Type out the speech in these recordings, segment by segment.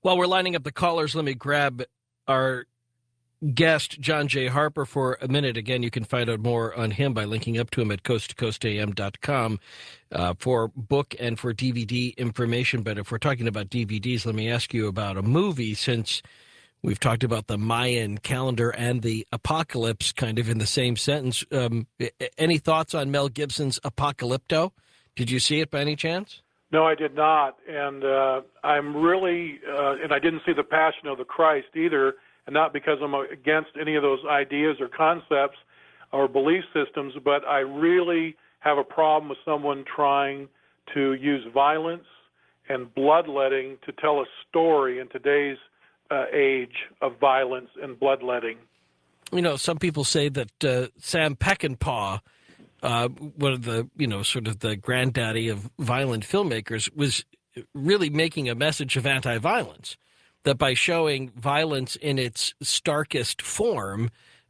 While we're lining up the callers, let me grab our guest, John J. Harper, for a minute. Again, you can find out more on him by linking up to him at coasttocoastam.com for book and for DVD information. But if we're talking about DVDs, let me ask you about a movie, since we've talked about the Mayan calendar and the apocalypse kind of in the same sentence. Any thoughts on Mel Gibson's Apocalypto? Did you see it by any chance? No, I did not, and I'm really, and I didn't see The Passion of the Christ either, and not because I'm against any of those ideas or concepts or belief systems, but I really have a problem with someone trying to use violence and bloodletting to tell a story in today's age of violence and bloodletting. You know, some people say that Sam Peckinpah, one of the, sort of the granddaddy of violent filmmakers, was really making a message of anti-violence, that by showing violence in its starkest form,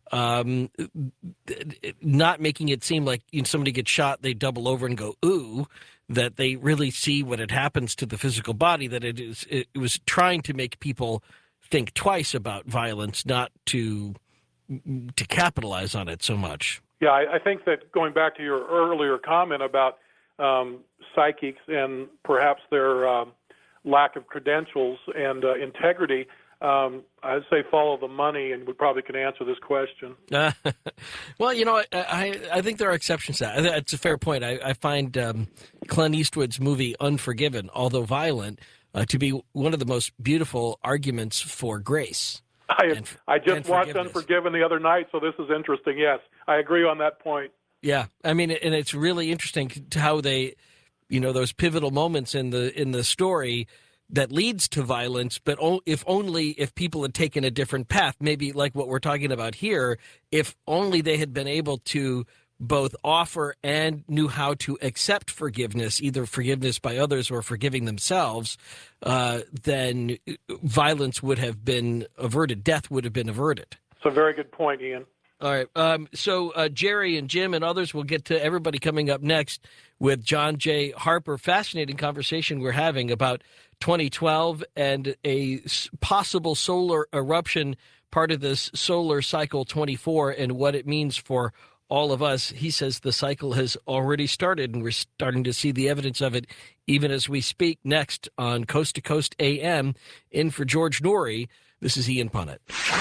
not making it seem like somebody gets shot, they double over and go, ooh, that they really see what it happens to the physical body, that it was trying to make people think twice about violence, not to capitalize on it so much. Yeah, I think that going back to your earlier comment about psychics and perhaps their lack of credentials and integrity, I'd say follow the money, and we probably can answer this question. Well, I think there are exceptions to that. It's a fair point. I find Clint Eastwood's movie Unforgiven, although violent, to be one of the most beautiful arguments for grace. I just watched Unforgiven the other night, so this is interesting. Yes, I agree on that point. Yeah, I mean, and it's really interesting to how they, those pivotal moments in the story that leads to violence, but if people had taken a different path, maybe like what we're talking about here, if only they had been able to both offer and knew how to accept forgiveness, either forgiveness by others or forgiving themselves, then violence would have been averted. Death would have been averted. It's a very good point, Ian. All right. So Jerry and Jim and others will get to everybody coming up next with John J. Harper. Fascinating conversation we're having about 2012 and a possible solar eruption, part of this solar cycle 24, and what it means for all of us. He says the cycle has already started, and we're starting to see the evidence of it even as we speak. Next on Coast to Coast AM, in for George Noory, this is Ian Punnett.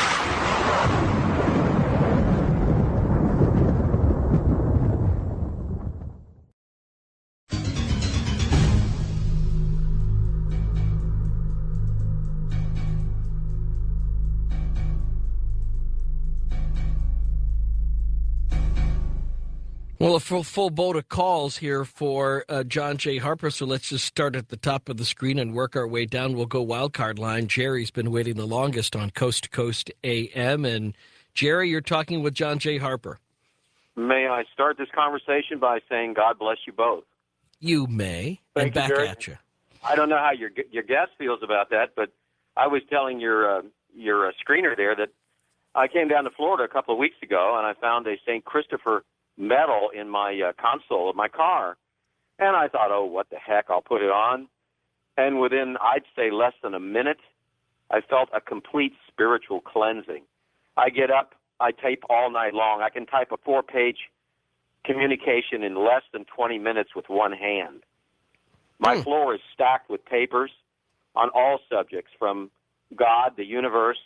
Well, a full boat of calls here for John J. Harper, so let's just start at the top of the screen and work our way down. We'll go wildcard line. Jerry's been waiting the longest on Coast to Coast AM. And, Jerry, you're talking with John J. Harper. May I start this conversation by saying God bless you both? You may. Thank and back you, Jerry. at you. I don't know how your guest feels about that, but I was telling your screener there that I came down to Florida a couple of weeks ago, and I found a St. Christopher medal in my console of my car. And I thought, oh, what the heck, I'll put it on. And within, I'd say, less than a minute, I felt a complete spiritual cleansing. I get up, I type all night long. I can type a 4-page communication in less than 20 minutes with one hand. My floor is stacked with papers on all subjects, from God, the universe.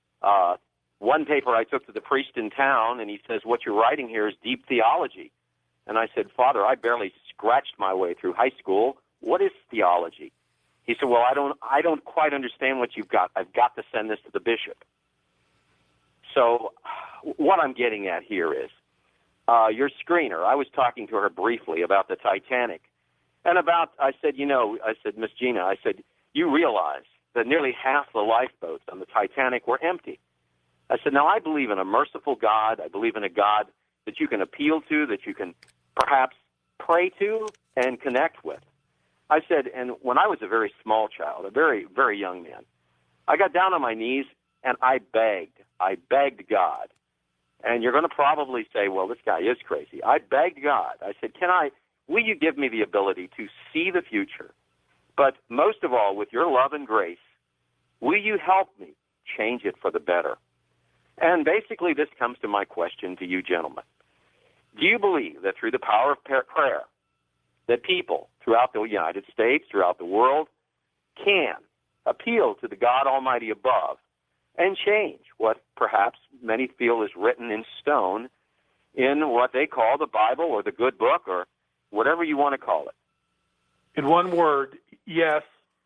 One paper I took to the priest in town, and he says, what you're writing here is deep theology. And I said, Father, I barely scratched my way through high school. What is theology? He said, well, I don't quite understand what you've got. I've got to send this to the bishop. So what I'm getting at here is your screener. I was talking to her briefly about the Titanic. And I said, Miss Gina, I said, you realize that nearly half the lifeboats on the Titanic were empty. I said, now I believe in a merciful God. I believe in a God that you can appeal to, that you can perhaps pray to and connect with. I said, and when I was a very small child, a very, very young man, I got down on my knees and I begged God. And you're going to probably say, well, this guy is crazy. I begged God. I said, will you give me the ability to see the future? But most of all, with your love and grace, Will you help me change it for the better? And basically, this comes to my question to you gentlemen. Do you believe that through the power of prayer, that people throughout the United States, throughout the world, can appeal to the God Almighty above and change what perhaps many feel is written in stone in what they call the Bible or the good book or whatever you want to call it? In one word, yes,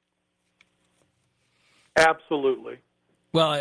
absolutely. Well,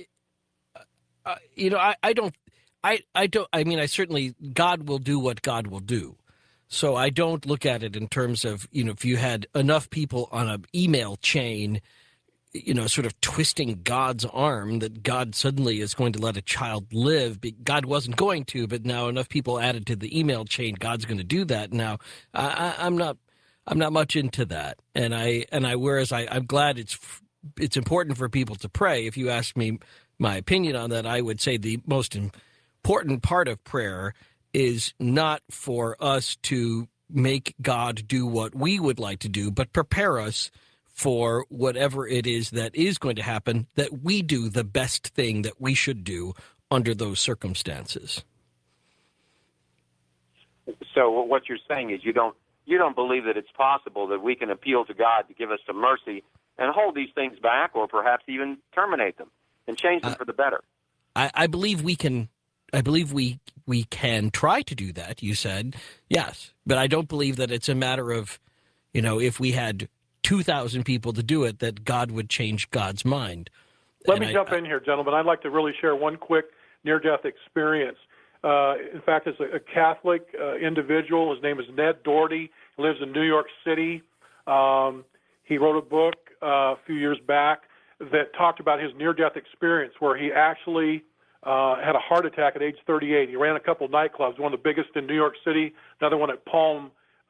I certainly, God will do what God will do. So I don't look at it in terms of, if you had enough people on an email chain, sort of twisting God's arm that God suddenly is going to let a child live. God wasn't going to, but now enough people added to the email chain, God's going to do that. Now, I'm not much into that. Whereas I'm glad it's important for people to pray. If you ask me my opinion on that, I would say the most important part of prayer is not for us to make God do what we would like to do, but prepare us for whatever it is that is going to happen, that we do the best thing that we should do under those circumstances. So what you're saying is you don't believe that it's possible that we can appeal to God to give us some mercy and hold these things back or perhaps even terminate them and change them for the better. I believe we can. I believe we can try to do that, you said. Yes. But I don't believe that it's a matter of, if we had 2,000 people to do it, that God would change God's mind. Let me jump in here, gentlemen. I'd like to really share one quick near-death experience. In fact, it's a Catholic individual. His name is Ned Doherty. He lives in New York City. He wrote a book a few years back that talked about his near-death experience where he actually had a heart attack at age 38. He ran a couple nightclubs, one of the biggest in New York City, another one at Palm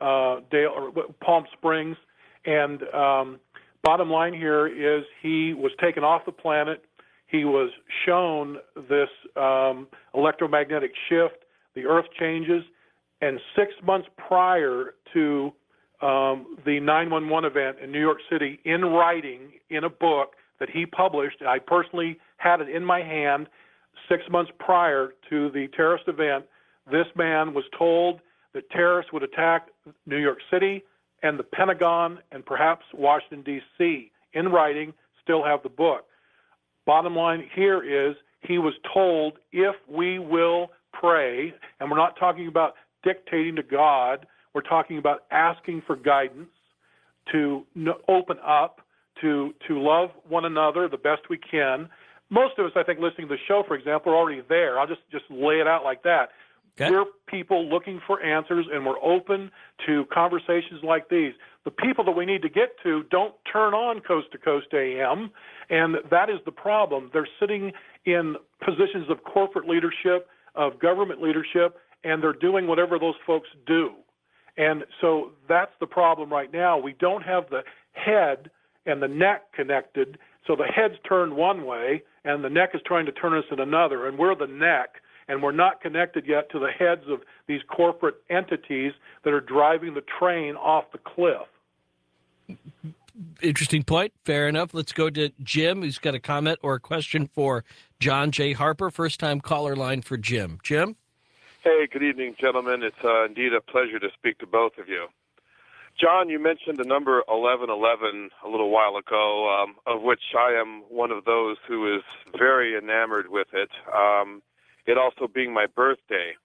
Springs. And bottom line here is he was taken off the planet. He was shown this electromagnetic shift. The Earth changes. And 6 months prior to the 9/11 event in New York City, in writing, in a book that he published, I personally had it in my hand, 6 months prior to the terrorist event, this man was told that terrorists would attack New York City and the Pentagon and perhaps Washington, D.C. In writing, still have the book. Bottom line here is he was told if we will pray, and we're not talking about dictating to God, we're talking about asking for guidance, to open up, to love one another the best we can. Most of us, I think, listening to the show, for example, are already there. I'll just lay it out like that. Okay. We're people looking for answers, and we're open to conversations like these. The people that we need to get to don't turn on Coast to Coast AM, and that is the problem. They're sitting in positions of corporate leadership, of government leadership, and they're doing whatever those folks do. And so that's the problem right now. We don't have the head and the neck connected, so the head's turned one way, and the neck is trying to turn us in another, and we're the neck. And we're not connected yet to the heads of these corporate entities that are driving the train off the cliff. Interesting point. Fair enough. Let's go to Jim, who's got a comment or a question for John J. Harper. First-time caller line for Jim. Jim? Hey, good evening, gentlemen. It's indeed a pleasure to speak to both of you. John, you mentioned the number 1111 a little while ago, of which I am one of those who is very enamored with it. It also being my birthday.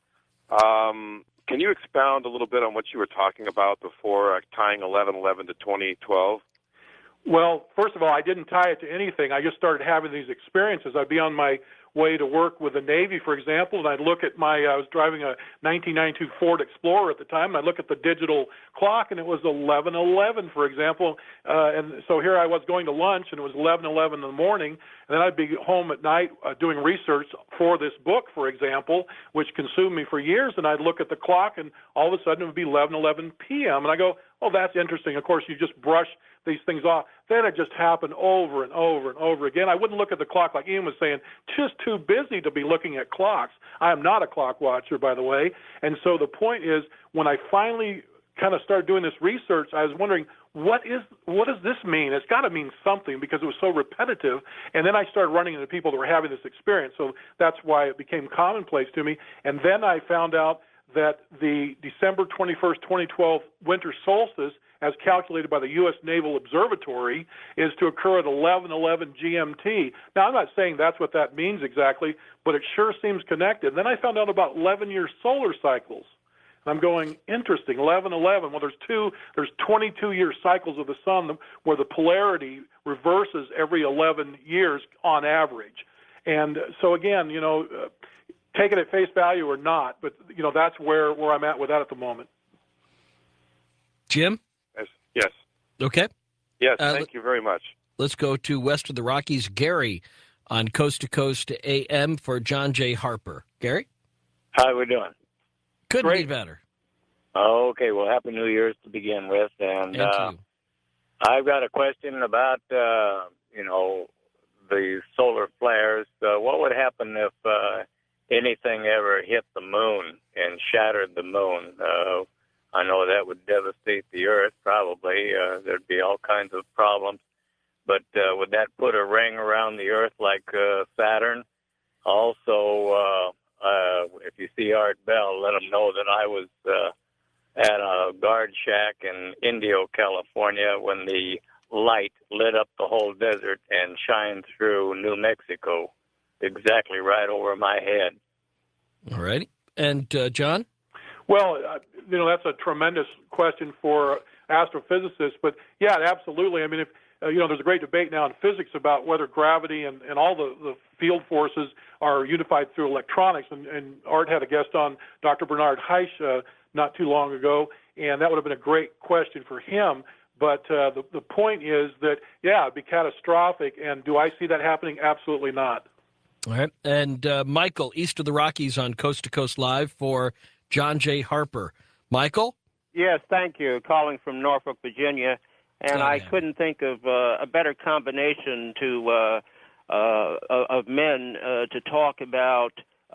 Can you expound a little bit on what you were talking about before, tying 11/11 to 2012? Well, first of all, I didn't tie it to anything. I just started having these experiences. I'd be on my way to work with the Navy, for example, and I'd look at I was driving a 1992 Ford Explorer at the time, and I'd look at the digital clock, and it was 11:11, for example. And so here I was going to lunch, and it was 11:11 in the morning, and then I'd be home at night doing research for this book, for example, which consumed me for years, and I'd look at the clock, and all of a sudden it would be 11:11 p.m., and I go, oh, that's interesting. Of course, you just brush these things off. Then it just happened over and over and over again. I wouldn't look at the clock like Ian was saying, just too busy to be looking at clocks. I am not a clock watcher, by the way. And so the point is, when I finally kind of started doing this research, I was wondering, what does this mean? It's got to mean something because it was so repetitive. And then I started running into people that were having this experience. So that's why it became commonplace to me. And then I found out that the December 21st, 2012 winter solstice, as calculated by the U.S. Naval Observatory, is to occur at 11:11 GMT. Now, I'm not saying that's what that means exactly, but it sure seems connected. Then I found out about 11-year solar cycles. And I'm going, interesting, 11:11. Well, there's 22-year cycles of the sun where the polarity reverses every 11 years on average. And so, again, take it at face value or not, but, that's where I'm at with that at the moment. Jim? Yes. Okay. Yes, thank you very much. Let's go to west of the Rockies. Gary on Coast to Coast AM for John J. Harper. Gary? How are we doing? Couldn't be better. Okay, well, Happy New Year's to begin with. And to you. I've got a question about, the solar flares. What would happen if anything ever hit the moon and shattered the moon? I know that would devastate the Earth, probably. There'd be all kinds of problems. But would that put a ring around the Earth like Saturn? Also, if you see Art Bell, let him know that I was at a guard shack in Indio, California, when the light lit up the whole desert and shined through New Mexico, exactly right over my head. All righty. And John? Well, that's a tremendous question for astrophysicists. But, yeah, absolutely. I mean, if there's a great debate now in physics about whether gravity and all the field forces are unified through electronics. And Art had a guest on, Dr. Bernard Heisch, not too long ago, and that would have been a great question for him. But the point is that, yeah, it'd be catastrophic. And do I see that happening? Absolutely not. All right. And Michael, east of the Rockies on Coast to Coast Live for John J. Harper. Michael? Yes, thank you. Calling from Norfolk, Virginia. And I couldn't think of a better combination of men to talk about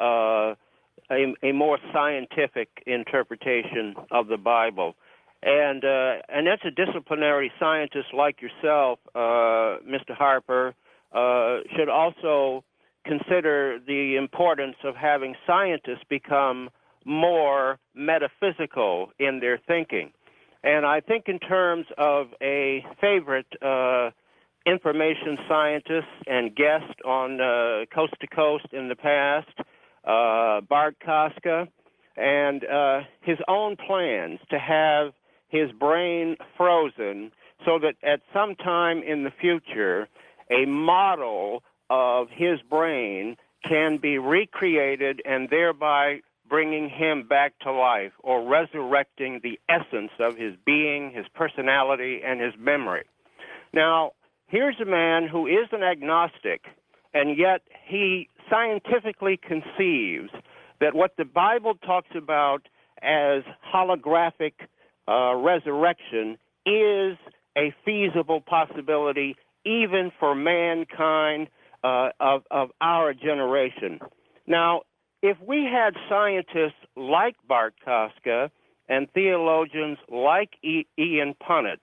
a more scientific interpretation of the Bible. And that's a disciplinary scientist like yourself, Mr. Harper, should also consider the importance of having scientists become more metaphysical in their thinking. And I think in terms of a favorite information scientist and guest on Coast to Coast in the past, Bart Koska, and his own plans to have his brain frozen so that at some time in the future, a model of his brain can be recreated and thereby bringing him back to life or resurrecting the essence of his being, his personality, and his memory. Now, here's a man who is an agnostic, and yet he scientifically conceives that what the Bible talks about as holographic resurrection is a feasible possibility even for mankind of our generation. Now, if we had scientists like Bart Koska and theologians like Ian Punnett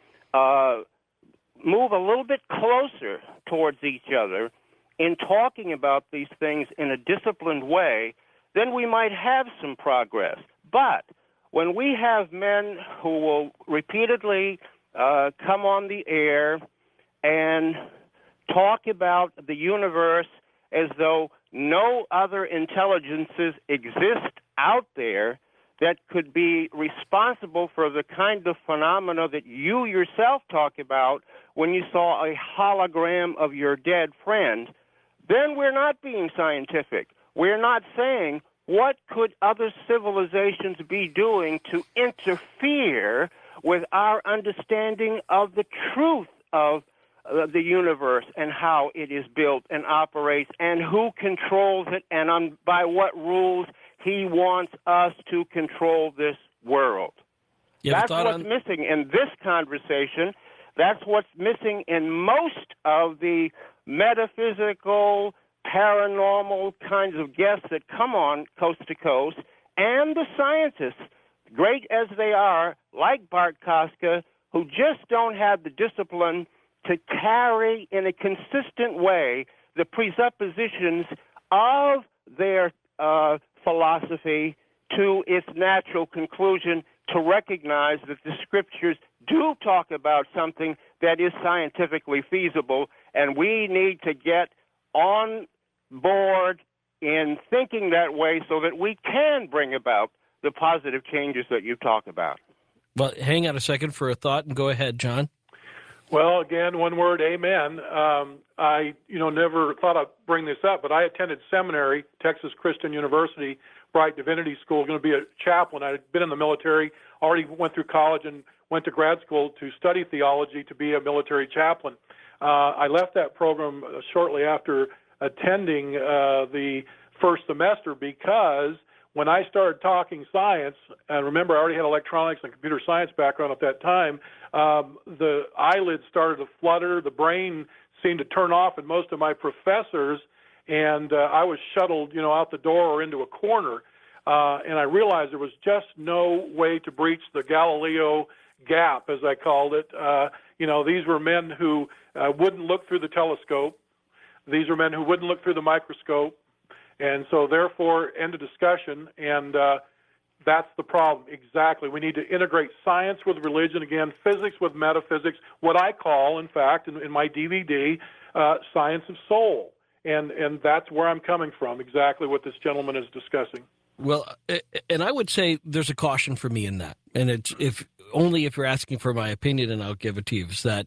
move a little bit closer towards each other in talking about these things in a disciplined way, then we might have some progress. But when we have men who will repeatedly come on the air and talk about the universe as though no other intelligences exist out there that could be responsible for the kind of phenomena that you yourself talk about when you saw a hologram of your dead friend, then we're not being scientific. We're not saying what could other civilizations be doing to interfere with our understanding of the truth of the universe and how it is built and operates and who controls it and by what rules he wants us to control this world. That's what's missing in this conversation. That's what's missing in most of the metaphysical, paranormal kinds of guests that come on Coast to Coast, and the scientists, great as they are, like Bart Koska, who just don't have the discipline to carry in a consistent way the presuppositions of their philosophy to its natural conclusion, to recognize that the scriptures do talk about something that is scientifically feasible, and we need to get on board in thinking that way so that we can bring about the positive changes that you talk about. Well, hang on a second for a thought and go ahead, John. Well, again, one word, amen. I, never thought I'd bring this up, but I attended seminary, Texas Christian University, Bright Divinity School, going to be a chaplain. I had been in the military, already went through college and went to grad school to study theology to be a military chaplain. I left that program shortly after attending the first semester because when I started talking science, and remember I already had electronics and computer science background at that time, the eyelids started to flutter, the brain seemed to turn off in most of my professors, and I was shuttled, out the door or into a corner. And I realized there was just no way to breach the Galileo gap, as I called it. These were men who wouldn't look through the telescope. These are men who wouldn't look through the microscope. And so, therefore, end of discussion. And that's the problem. Exactly. We need to integrate science with religion, again, physics with metaphysics, what I call, in fact, in my DVD, science of soul. And that's where I'm coming from, exactly what this gentleman is discussing. Well, and I would say there's a caution for me in that. And it's if you're asking for my opinion, and I'll give it to you, is that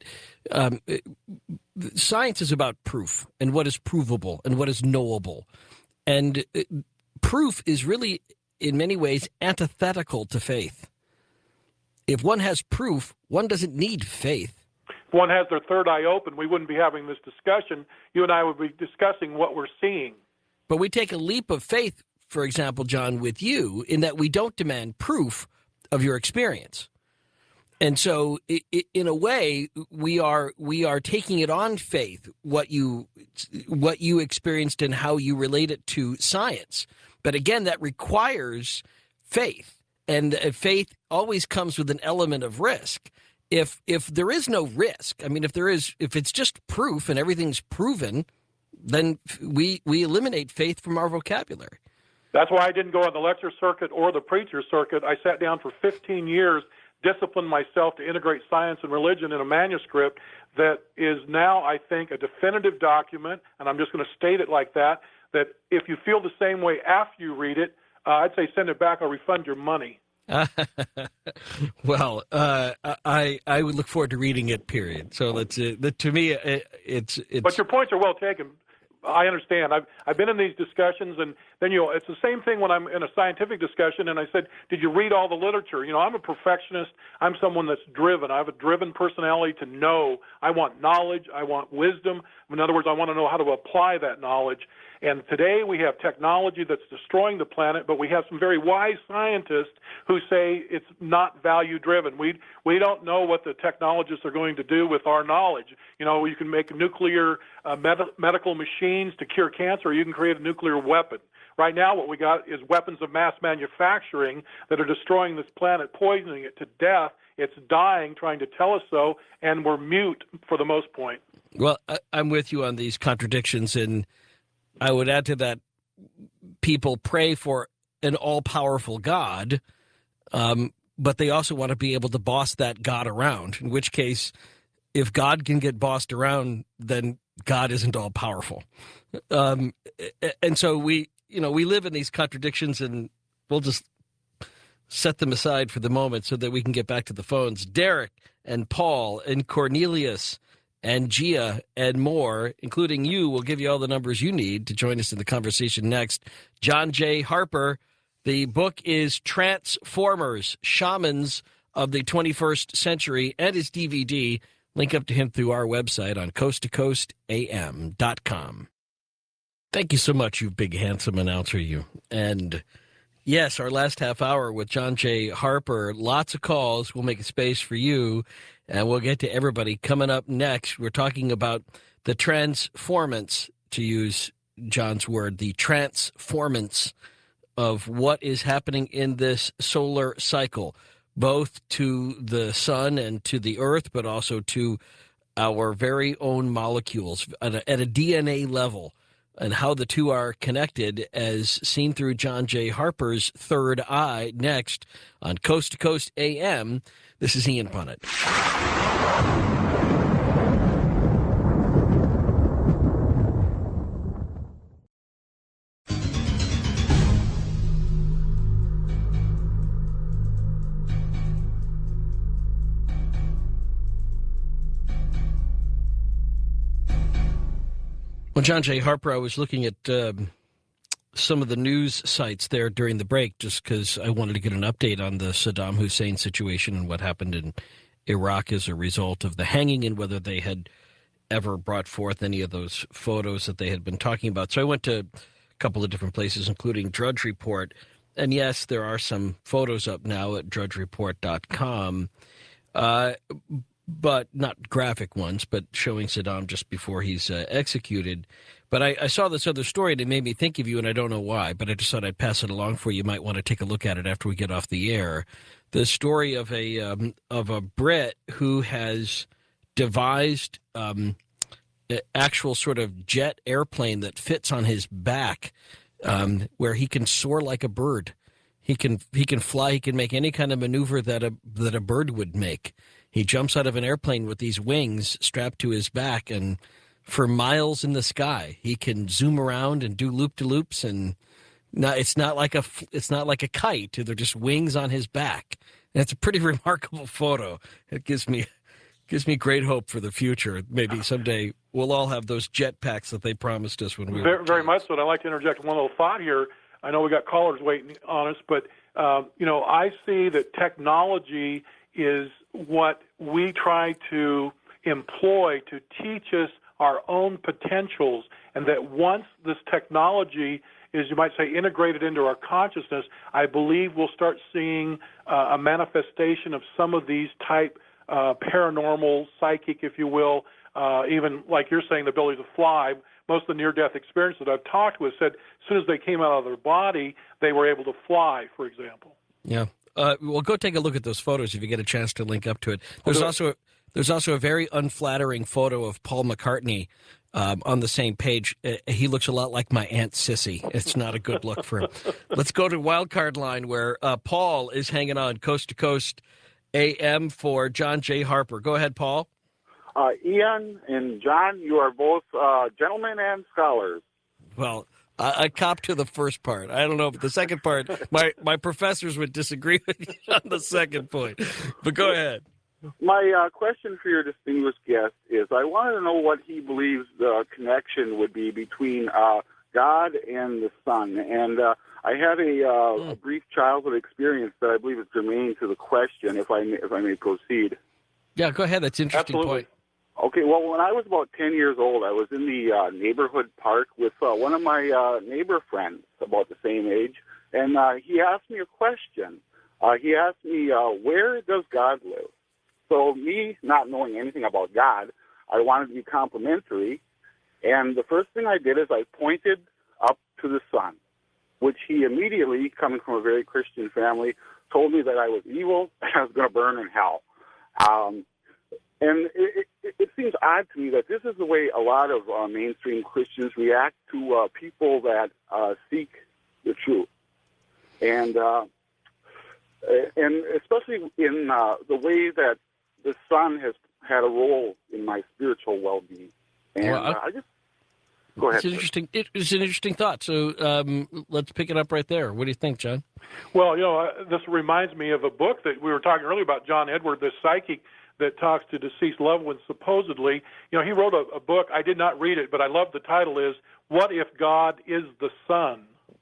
science is about proof and what is provable and what is knowable. And proof is really, in many ways, antithetical to faith. If one has proof, one doesn't need faith. If one has their third eye open, we wouldn't be having this discussion. You and I would be discussing what we're seeing. But we take a leap of faith, for example, John, with you, in that we don't demand proof of your experience. And so, in a way, we are taking it on faith, what you experienced and how you relate it to science. But again, that requires faith, and faith always comes with an element of risk. If there is no risk, I mean, if it's just proof and everything's proven, then we eliminate faith from our vocabulary. That's why I didn't go on the lecture circuit or the preacher circuit. I sat down for 15 years, disciplined myself to integrate science and religion in a manuscript that is now, I think, a definitive document, and I'm just going to state it like that if you feel the same way after you read it, I'd say send it back or refund your money. Well, I would look forward to reading it, period. So to me, it's. But your points are well taken. I understand. I've been in these discussions, and then it's the same thing when I'm in a scientific discussion, and I said, did you read all the literature? I'm a perfectionist. I'm someone that's driven. I have a driven personality to know. I want knowledge. I want wisdom. In other words, I want to know how to apply that knowledge. And today we have technology that's destroying the planet, but we have some very wise scientists who say it's not value-driven. We don't know what the technologists are going to do with our knowledge. You can make nuclear medical machines to cure cancer, or you can create a nuclear weapon. Right now what we got is weapons of mass manufacturing that are destroying this planet, poisoning it to death. It's dying, trying to tell us so, and we're mute for the most point. Well, I'm with you on these contradictions, and I would add to that, people pray for an all-powerful God, but they also want to be able to boss that God around, in which case, if God can get bossed around, then God isn't all-powerful. And so we live in these contradictions, and we'll just set them aside for the moment so that we can get back to the phones. Derek and Paul and Cornelius and Gia and more, including you, will give you all the numbers you need to join us in the conversation next. John J. Harper, the book is Transformers, Shamans of the 21st Century, and his DVD. Link up to him through our website on coasttocoastam.com. Thank you so much, you big, handsome announcer, you. And yes, our last half hour with John J. Harper, lots of calls. We'll make a space for you, and we'll get to everybody. Coming up next, we're talking about the transformance, to use John's word, the transformance of what is happening in this solar cycle, both to the sun and to the earth, but also to our very own molecules at a DNA level, and how the two are connected as seen through John J. Harper's third eye next on Coast to Coast AM. This is Ian Punnett. Well, John J. Harper, I was looking at some of the news sites there during the break just because I wanted to get an update on the Saddam Hussein situation and what happened in Iraq as a result of the hanging and whether they had ever brought forth any of those photos that they had been talking about. So I went to a couple of different places, including Drudge Report. And yes, there are some photos up now at drudgereport.com. But not graphic ones, but showing Saddam just before he's executed. But I saw this other story and it made me think of you, and I don't know why, but I just thought I'd pass it along for you. You might want to take a look at it after we get off the air. The story of a Brit who has devised an actual sort of jet airplane that fits on his back, where he can soar like a bird. He can fly. He can make any kind of maneuver that a bird would make. He jumps out of an airplane with these wings strapped to his back, and for miles in the sky, he can zoom around and do loop-de-loops. And it's not like a kite. They're just wings on his back. And it's a pretty remarkable photo. It gives me great hope for the future. Maybe someday we'll all have those jet packs that they promised us when we were very much so. And I'd like to interject one little thought here. I know we got callers waiting on us, but I see that technology is what we try to employ to teach us our own potentials, and that once this technology is, you might say, integrated into our consciousness, I believe we'll start seeing a manifestation of some of these type paranormal, psychic, if you will, even like you're saying, the ability to fly. Most of the near-death experiences that I've talked with said as soon as they came out of their body, they were able to fly, for example. Yeah. Well, go take a look at those photos if you get a chance to link up to it. There's also a very unflattering photo of Paul McCartney on the same page. He looks a lot like my Aunt Sissy. It's not a good look for him. Let's go to Wildcard Line where Paul is hanging on Coast to Coast AM for John J. Harper. Go ahead, Paul. Ian and John, you are both gentlemen and scholars. Well, I cop to the first part. I don't know, but the second part, my professors would disagree with you on the second point. But go ahead. My question for your distinguished guest is, I wanted to know what he believes the connection would be between God and the sun. And I had a brief childhood experience that I believe is germane to the question, if I may proceed. Yeah, go ahead. That's an interesting Absolutely. point. Okay, well, when I was about 10 years old, I was in the neighborhood park with one of my neighbor friends about the same age, and he asked me a question. He asked me, where does God live? So me not knowing anything about God, I wanted to be complimentary, and the first thing I did is I pointed up to the sun, which he immediately, coming from a very Christian family, told me that I was evil and I was going to burn in hell. And it seems odd to me that this is the way a lot of mainstream Christians react to people that seek the truth, and especially in the way that the sun has had a role in my spiritual well-being. And I just go ahead. It's an interesting thought. So let's pick it up right there. What do you think, John? Well, this reminds me of a book that we were talking earlier about, John Edward, the psychic that talks to deceased loved ones, supposedly. He wrote a book. I did not read it, but I love the title is, What If God is the Sun?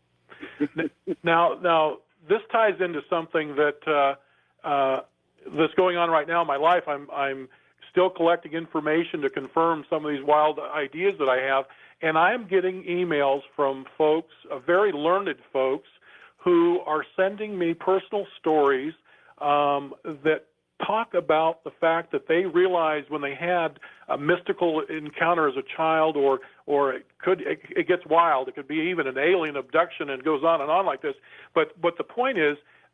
Now, this ties into something that that's going on right now in my life. I'm still collecting information to confirm some of these wild ideas that I have, and I'm getting emails from folks, very learned folks, who are sending me personal stories that talk about the fact that they realized when they had a mystical encounter as a child, or it gets wild. It could be even an alien abduction, and goes on and on like this. But the point is,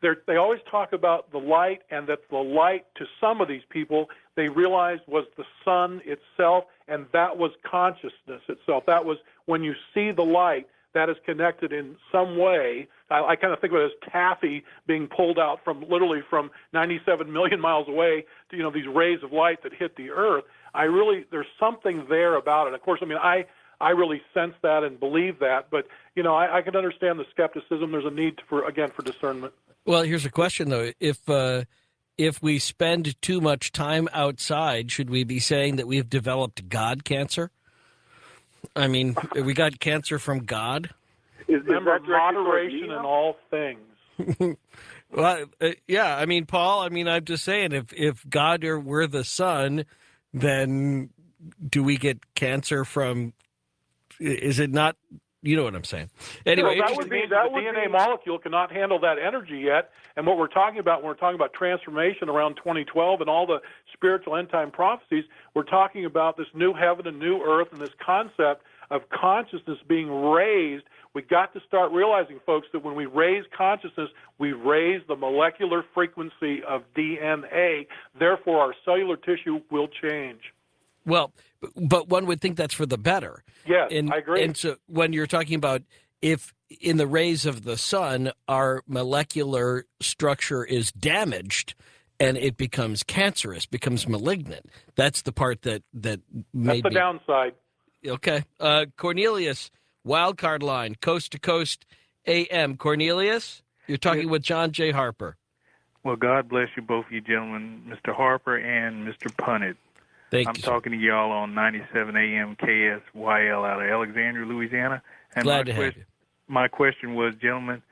they always talk about the light, and that the light to some of these people they realized was the sun itself, and that was consciousness itself. That was when you see the light, that is connected in some way. I kind of think of it as taffy being pulled out from literally from 97 million miles away to, you know, these rays of light that hit the earth. There's something there about it. Of course, I mean, I really sense that and believe that, but, you know, I can understand the skepticism. There's a need for discernment. Well, here's a question, though. If we spend too much time outside, should we be saying that we've developed God cancer? I mean, we got cancer from God? Remember, moderation in all things. Well, yeah, I mean, Paul, I'm just saying, if God were the sun, then do we get cancer from, is it not, you know what I'm saying? Anyway, that would be the DNA molecule cannot handle that energy yet. And what we're talking about when we're talking about transformation around 2012 and all the spiritual end-time prophecies, we're talking about this new heaven and new earth and this concept of consciousness being raised. We got to start realizing, folks, that when we raise consciousness, we raise the molecular frequency of DNA. Therefore, our cellular tissue will change. Well, but one would think that's for the better. Yes, I agree. And so when you're talking about if in the rays of the sun, our molecular structure is damaged and it becomes cancerous, becomes malignant, that's the part that may That's the downside. Okay. Cornelius, Wildcard Line, Coast to Coast AM. Cornelius, you're talking with John J. Harper. Well, God bless you, both of you gentlemen, Mr. Harper and Mr. Punnett. Thank I'm you. talking to y'all on 97 AM KSYL out of Alexandria, Louisiana. And Glad to have you. My question was, gentlemen,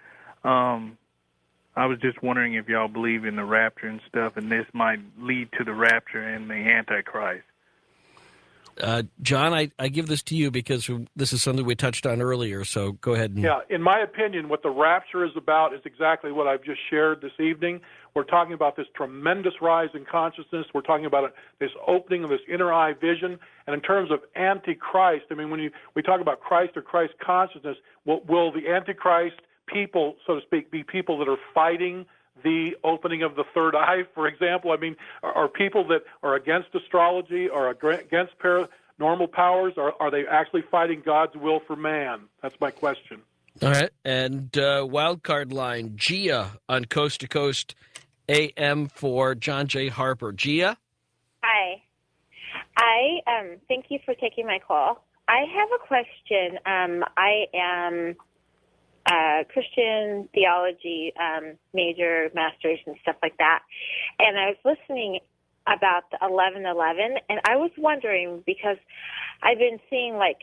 I was just wondering if y'all believe in the rapture and stuff, and this might lead to the rapture and the Antichrist. John, I give this to you because this is something we touched on earlier, so go ahead. Yeah, in my opinion, what the rapture is about is exactly what I've just shared this evening. We're talking about this tremendous rise in consciousness. We're talking about this opening of this inner eye vision. And in terms of Antichrist, I mean, when we talk about Christ or Christ consciousness, will the Antichrist people, so to speak, be people that are fighting the opening of the third eye, for example? I mean, are people that are against astrology or against paranormal powers, are they actually fighting God's will for man? That's my question. All right. And Wildcard Line, Gia on Coast to Coast AM for John J. Harper. Gia? Hi. I thank you for taking my call. I have a question. I am Christian theology major, masters, and stuff like that. And I was listening about the 11:11, and I was wondering because I've been seeing like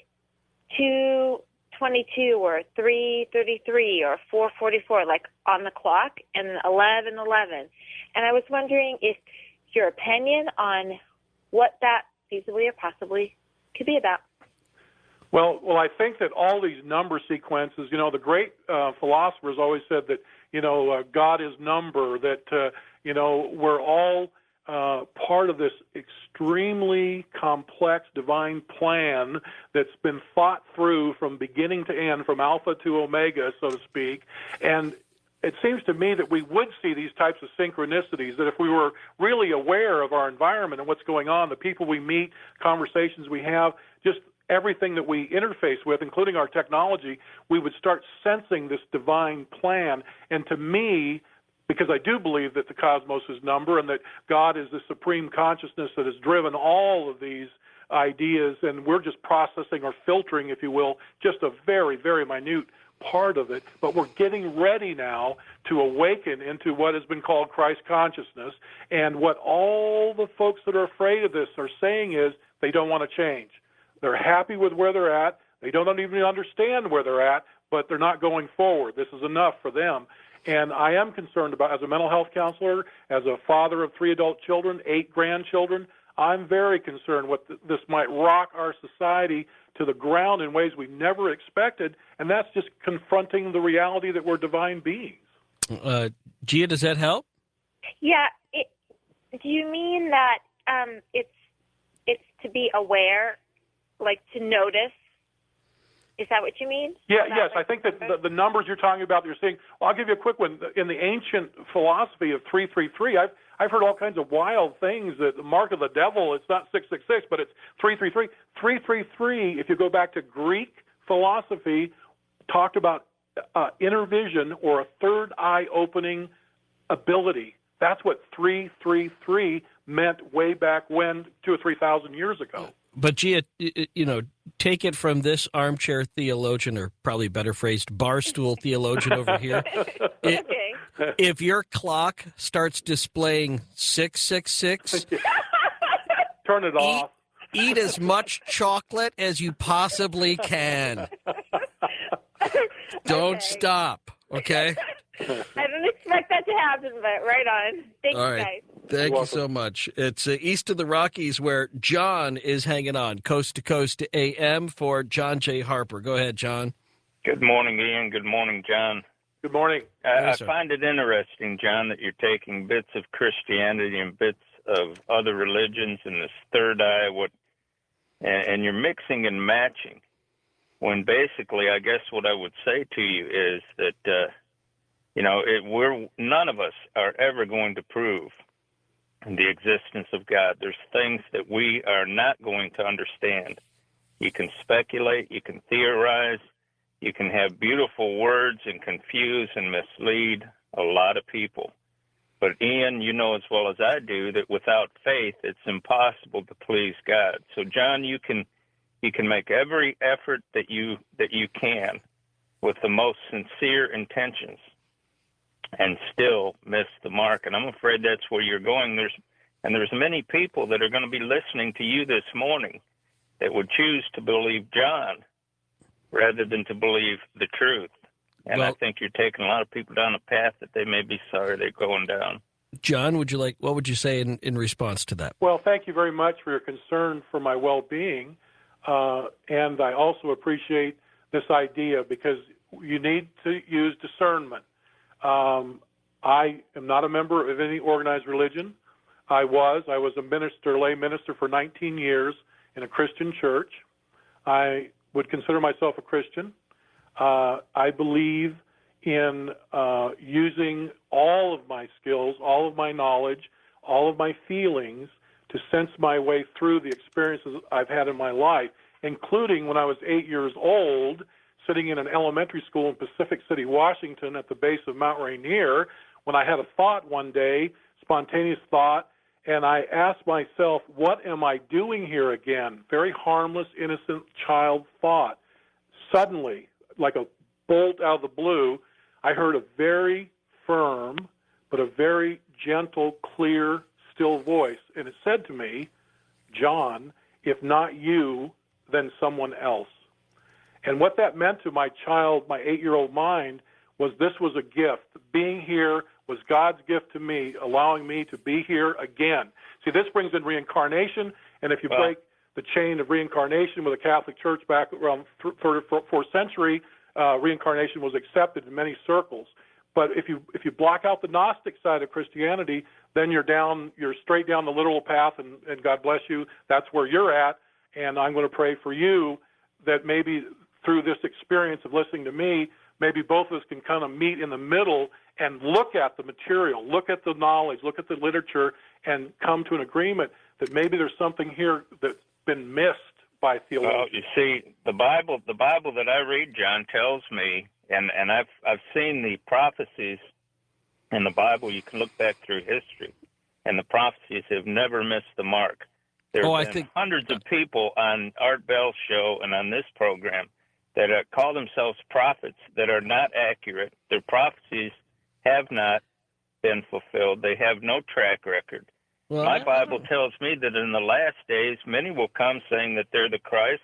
2:22 or 3:33 or 4:44 like on the clock, and 11:11. And I was wondering if your opinion on what that feasibly or possibly could be about. Well, I think that all these number sequences, you know, the great philosophers always said that, you know, God is number, that, you know, we're all part of this extremely complex divine plan that's been thought through from beginning to end, from alpha to omega, so to speak. And it seems to me that we would see these types of synchronicities, that if we were really aware of our environment and what's going on, the people we meet, conversations we have, just everything that we interface with, including our technology, we would start sensing this divine plan. And to me, because I do believe that the cosmos is number and that God is the supreme consciousness that has driven all of these ideas, and we're just processing or filtering, if you will, just a very, very minute part of it. But we're getting ready now to awaken into what has been called Christ consciousness. And what all the folks that are afraid of this are saying is they don't want to change. They're happy with where they're at. They don't even understand where they're at, but they're not going forward. This is enough for them. And I am concerned about, as a mental health counselor, as a father of 3 adult children, 8 grandchildren, I'm very concerned what this might rock our society to the ground in ways we never expected, and that's just confronting the reality that we're divine beings. Gia, does that help? Yeah. Do you mean that it's to be aware, like to notice? Is that what you mean? Yeah, yes. I think that the numbers you're talking about, you're seeing. Well, I'll give you a quick one. In the ancient philosophy of 333, I've heard all kinds of wild things. That the mark of the devil, it's not 666, but it's 333. 333, if you go back to Greek philosophy, talked about inner vision or a third eye opening ability. That's what 333 meant way back when, 2,000 or 3,000 years ago. But Gia, take it from this armchair theologian, or probably better phrased, barstool theologian over here. Okay. If your clock starts displaying 666, turn it off. Eat as much chocolate as you possibly can. Don't stop, okay? I didn't expect that to happen, but right on. Thanks, All right. guys. Thank you so much. It's east of the Rockies where John is hanging on, coast to coast AM for John J. Harper. Go ahead, John. Good morning, Ian. Good morning, John. Good morning. I find it interesting, John, that you're taking bits of Christianity and bits of other religions and this third eye, and you're mixing and matching. When basically, I guess what I would say to you is that, none of us are ever going to prove the existence of God. There's things that we are not going to understand. You can speculate, you can theorize, you can have beautiful words and confuse and mislead a lot of people. But Ian, you know as well as I do that without faith, it's impossible to please God. So John, you can make every effort that you can with the most sincere intentions and still miss the mark. And I'm afraid that's where you're going. There's many people that are going to be listening to you this morning that would choose to believe John rather than to believe the truth. And I think you're taking a lot of people down a path that they may be sorry they're going down. John, what would you say in response to that? Well, thank you very much for your concern for my well-being. And I also appreciate this idea because you need to use discernment. I am not a member of any organized religion. I was a minister, lay minister for 19 years in a Christian church. I would consider myself a Christian. I believe in using all of my skills, all of my knowledge, all of my feelings to sense my way through the experiences I've had in my life, including when I was 8 years old, sitting in an elementary school in Pacific City, Washington, at the base of Mount Rainier, when I had a thought one day, spontaneous thought, and I asked myself, what am I doing here again? Very harmless, innocent child thought. Suddenly, like a bolt out of the blue, I heard a very firm but a very gentle, clear, still voice. And it said to me, John, if not you, then someone else. And what that meant to my 8-year-old mind, was this was a gift. Being here was God's gift to me, allowing me to be here again. See, this brings in reincarnation, and if you break the chain of reincarnation with the Catholic Church back around 3rd or 4th century, reincarnation was accepted in many circles. But if you block out the Gnostic side of Christianity, then you're straight down the literal path, and God bless you, that's where you're at. And I'm going to pray for you that maybe through this experience of listening to me, maybe both of us can kind of meet in the middle and look at the material, look at the knowledge, look at the literature, and come to an agreement that maybe there's something here that's been missed by theologians. Well, you see, the Bible that I read, John, tells me, and I've seen the prophecies in the Bible. You can look back through history, and the prophecies have never missed the mark. There have been hundreds of people on Art Bell's show and on this program that call themselves prophets that are not accurate. Their prophecies have not been fulfilled. They have no track record. Well, my Bible tells me that in the last days, many will come saying that they're the Christ,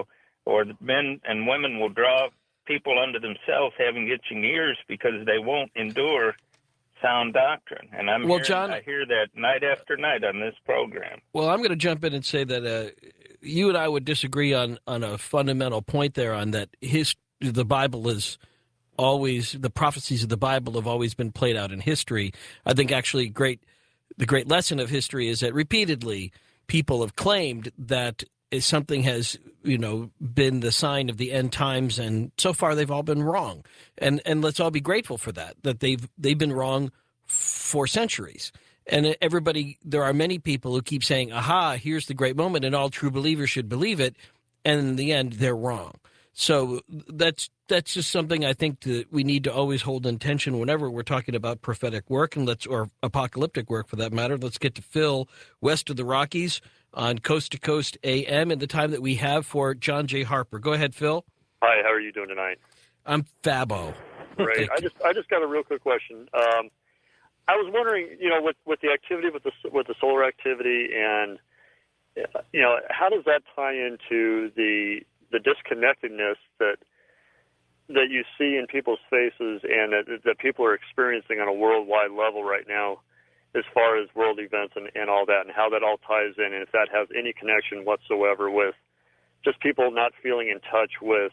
or men and women will draw people unto themselves, having itching ears, because they won't endure sound doctrine. And I hear that night after night on this program. Well, I'm going to jump in and say that you and I would disagree on a fundamental point there, on that the Bible is always, the prophecies of the Bible have always been played out in history. I think actually the great lesson of history is that repeatedly people have claimed that something has, been the sign of the end times, and so far they've all been wrong. And let's all be grateful for that they've been wrong for centuries. And there are many people who keep saying, aha, here's the great moment, and all true believers should believe it. And in the end, they're wrong. So that's just something I think that we need to always hold in tension whenever we're talking about prophetic work, or apocalyptic work for that matter. Let's get to Phil west of the Rockies on Coast to Coast AM and the time that we have for John J. Harper. Go ahead, Phil. Hi, how are you doing tonight? I'm fabo. Great. I just got a real quick question. I was wondering, with the activity with the solar activity, and how does that tie into the disconnectedness that you see in people's faces and that people are experiencing on a worldwide level right now, as far as world events and all that, and how that all ties in, and if that has any connection whatsoever with just people not feeling in touch with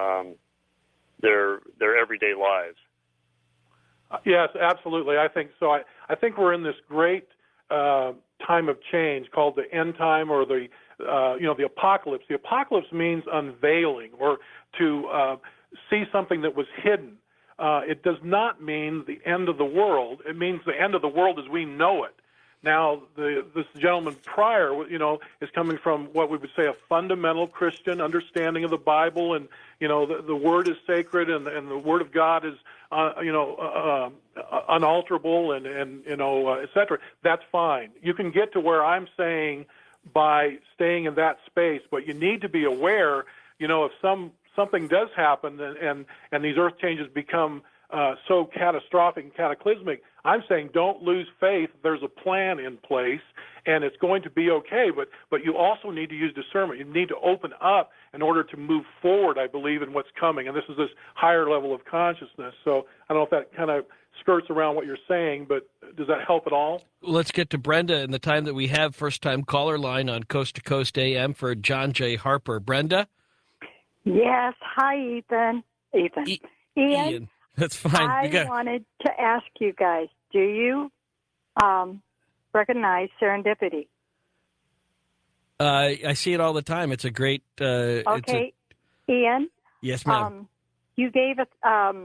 their everyday lives. Yes, absolutely. I think so. I think we're in this great time of change called the end time, or the apocalypse. The apocalypse means unveiling, or to see something that was hidden. It does not mean the end of the world. It means the end of the world as we know it. Now, this gentleman prior, is coming from what we would say a fundamental Christian understanding of the Bible, and the Word is sacred, and the Word of God is unalterable, and et cetera. That's fine. You can get to where I'm saying by staying in that space, but you need to be aware, if something does happen and these earth changes become so catastrophic and cataclysmic, I'm saying don't lose faith. There's a plan in place, and it's going to be okay. But you also need to use discernment. You need to open up in order to move forward, I believe, in what's coming. And this is this higher level of consciousness. So I don't know if that kind of skirts around what you're saying, but does that help at all? Let's get to Brenda in the time that we have. First-time caller line on Coast to Coast AM for John J. Harper. Brenda? Yes. Hi, Ethan. Ian. That's fine. I wanted to ask you guys, do you recognize serendipity? I see it all the time. It's a great... Ian? Yes, ma'am. You gave us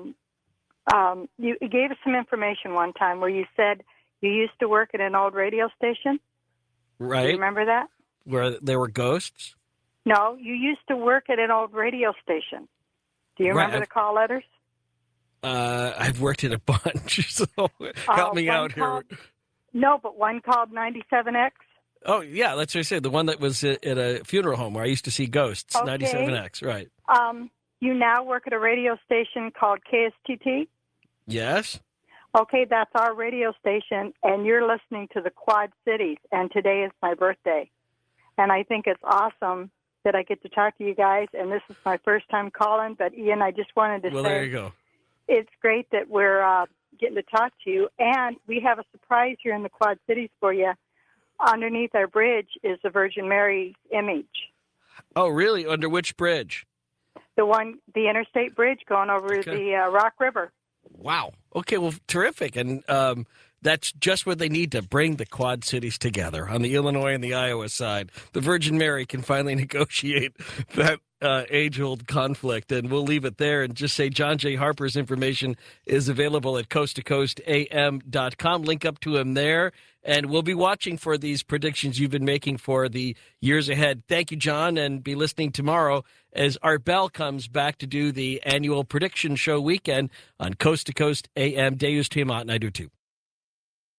some information one time where you said you used to work at an old radio station. Right. Do you remember that? Where there were ghosts? No, you used to work at an old radio station. Do you remember the call letters? I've worked at a bunch, so help me out here. No, but one called 97X. Oh, yeah, that's what I said. The one that was at a funeral home where I used to see ghosts, okay. 97X, right. You now work at a radio station called KSTT? Yes. Okay, that's our radio station, and you're listening to the Quad Cities, and today is my birthday. And I think it's awesome that I get to talk to you guys, and this is my first time calling, but Ian, I just wanted to say... Well, there you go. It's great that we're getting to talk to you, and we have a surprise here in the Quad Cities for you. Underneath our bridge is the Virgin Mary's image. Oh, really? Under which bridge? The interstate bridge going over the Rock River. Wow. Okay, well, terrific. And that's just what they need to bring the Quad Cities together on the Illinois and the Iowa side. The Virgin Mary can finally negotiate that age-old conflict, and we'll leave it there and just say John J. Harper's information is available at coasttocoastam.com. Link up to him there, and we'll be watching for these predictions you've been making for the years ahead. Thank you, John, and be listening tomorrow as Art Bell comes back to do the annual prediction show weekend on Coast to Coast AM. Deus Te Amat, and I do too.